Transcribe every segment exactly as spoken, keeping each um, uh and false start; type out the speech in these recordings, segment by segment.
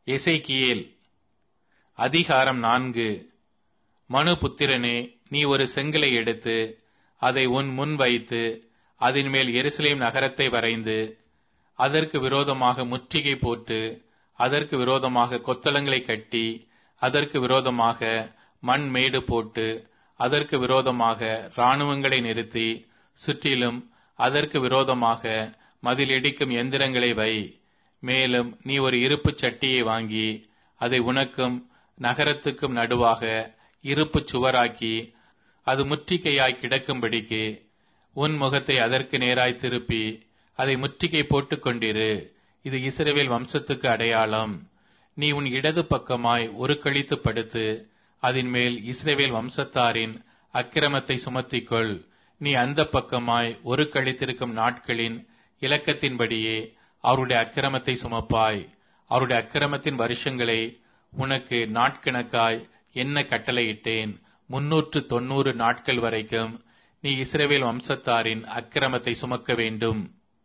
எசேக்கியேல் அதிகாரம் நான்கு. மனுபுத்திரனே, நீ ஒரு செங்கலை எடுத்து அதை உன் முன் வைத்து அதன் மேல் எருசலேம் நகரத்தை வரைந்து அதற்கு விரோதமாக முற்றுகை போட்டு அதற்கு விரோதமாக கொத்தளங்களை கட்டி அதற்கு விரோதமாக மண் மேடு போட்டு அதற்கு விரோதமாக இராணுவங்களை நிறுத்தி சுற்றிலும் அதற்கு விரோதமாக மதில் இடிக்கும் எந்திரங்களை வை. மேலும் நீ ஒரு இருப்பு சட்டியை வாங்கி அதை உனக்கும் நகரத்துக்கும் நடுவாக இருப்பு சுவராக்கி அது முற்றுகையாய் கிடக்கும்படிக்கு உன் முகத்தை அதற்கு நேராய் திருப்பி அதை முற்றுகை போட்டுக் கொண்டிரு. இது இஸ்ரவேல் வம்சத்துக்கு அடையாளம். நீ உன் இடது பக்கமாய் ஒரு கழித்து படுத்து அதன் மேல் இஸ்ரவேல் வம்சத்தாரின் அக்கிரமத்தை சுமத்திக்கொள். நீ அந்த பக்கமாய் ஒரு கழித்திருக்கும் நாட்களின் இலக்கத்தின்படியே அவருடைய அக்கிரமத்தை சுமப்பாய். அவருடைய அக்கிரமத்தின் வருஷங்களை உனக்கு நாட்கணக்காய் என்ன கட்டளையிட்டேன். முன்னூற்று தொன்னூறு நாட்கள் வரைக்கும் நீ இஸ்ரவேல் வம்சத்தாரின் அக்கிரமத்தை சுமக்க வேண்டும்.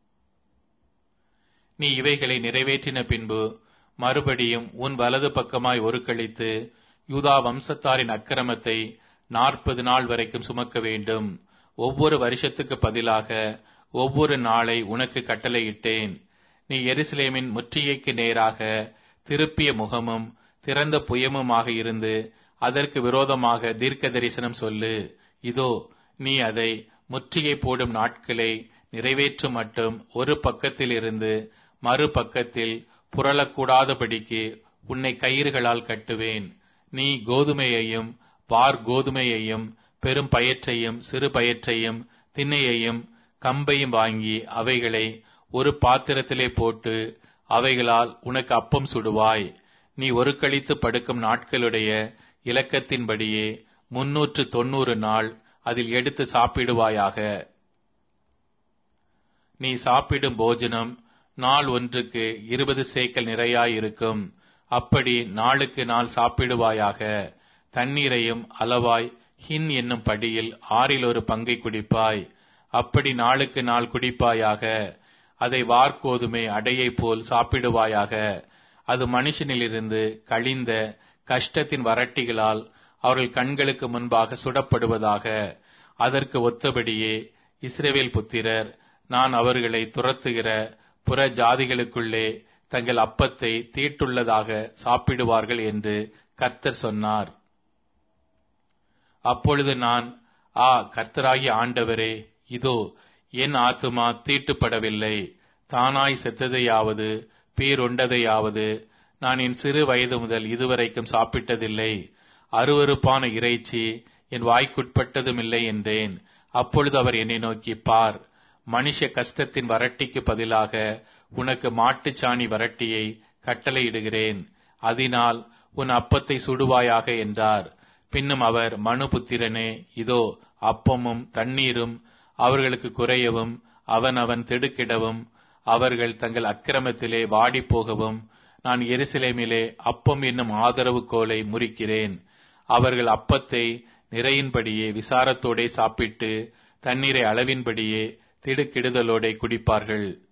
நீ இவைகளை நிறைவேற்றின பின்பு மறுபடியும் உன் வலது பக்கமாய் ஒரு கழித்து யூதா வம்சத்தாரின் அக்கிரமத்தை நாற்பது நாள் வரைக்கும் சுமக்க வேண்டும். ஒவ்வொரு வருஷத்துக்கு பதிலாக ஒவ்வொரு நாளை உனக்கு கட்டளையிட்டேன். நீ எருசலேமின் முற்றுகைக்கு நேராக திருப்பிய முகமும் திறந்த புயமுமாக இருந்து அதற்கு விரோதமாக தீர்க்க தரிசனம் சொல்லு. இதோ, நீ அதை முற்றுகை போடும் நாட்களை நிறைவேற்றும் மட்டும் ஒரு பக்கத்தில் இருந்து மறுபக்கத்தில் புரளக்கூடாதபடிக்கு உன்னை கயிறுகளால் கட்டுவேன். நீ கோதுமையையும் பார் கோதுமையையும் பெரும் பயற்றையும் சிறு பயற்றையும் திண்ணையையும் கம்பையும் வாங்கி அவைகளை ஒரு பாத்திரத்திலே போட்டு அவைகளால் உனக்கு அப்பம் சுடுவாய். நீ ஒரு கழித்து படுக்கும் நாட்களுடைய இலக்கத்தின்படியே முன்னூற்று தொன்னூறு நாள் அதில் எடுத்து சாப்பிடுவாயாக. நீ சாப்பிடும் போஜனம் நாள் ஒன்றுக்கு இருபது சேக்கல் நிறையாயிருக்கும். அப்படி நாளுக்கு நாள் சாப்பிடுவாயாக. தண்ணீரையும் அளவாய் ஹின் என்னும் படியில் ஆறில் ஒரு பங்கை குடிப்பாய். அப்படி நாளுக்கு நாள் குடிப்பாயாக. அதை வார்கோதுமை அடையை போல் சாப்பிடுவாயாக. அது மனுஷனிலிருந்து கழிந்த கஷ்டத்தின் வறட்டிகளால் அவர்கள் கண்களுக்கு முன்பாக சுடப்படுவதாக. அதற்கு ஒத்தபடியே இஸ்ரவேல் புத்திரர் நான் அவர்களை துரத்துகிற புற ஜாதிகளுக்குள்ளே தங்கள் அப்பத்தை தீட்டுள்ளதாக சாப்பிடுவார்கள் என்று கர்த்தர் சொன்னார். அப்பொழுது நான், ஆ கர்த்தராகிய ஆண்டவரே, இதோ என் ஆத்துமா தீட்டுப்படவில்லை. தானாய் செத்ததையாவது பீருண்டதையாவது நான் என் சிறு வயது முதல் இதுவரைக்கும் சாப்பிட்டதில்லை. அருவருப்பான இறைச்சி என் வாய்க்குட்பட்டதுமில்லை என்றேன். அப்பொழுது அவர் என்னை நோக்கி, பார், மனுஷ கஷ்டத்தின் வறட்டிக்கு பதிலாக உனக்கு மாட்டுச்சாணி வறட்டியை கட்டளையிடுகிறேன். அதனால் உன் அப்பத்தை சுடுவாயாக என்றார். பின்னும் அவர், மனுபுத்திரனே, இதோ அப்பமும் தண்ணீரும் அவர்களுக்கு குறையவும் அவன் அவன் திடுக்கிடவும் அவர்கள் தங்கள் அக்கிரமத்திலே வாடிப்போகவும் நான் எருசலேமிலே அப்பம் என்னும் ஆதரவு கோலை முறிக்கிறேன். அவர்கள் அப்பத்தை நிறையின்படியே விசாரத்தோடே சாப்பிட்டு தண்ணீரை அளவின்படியே திடுக்கிடுதலோடே குடிப்பார்கள்.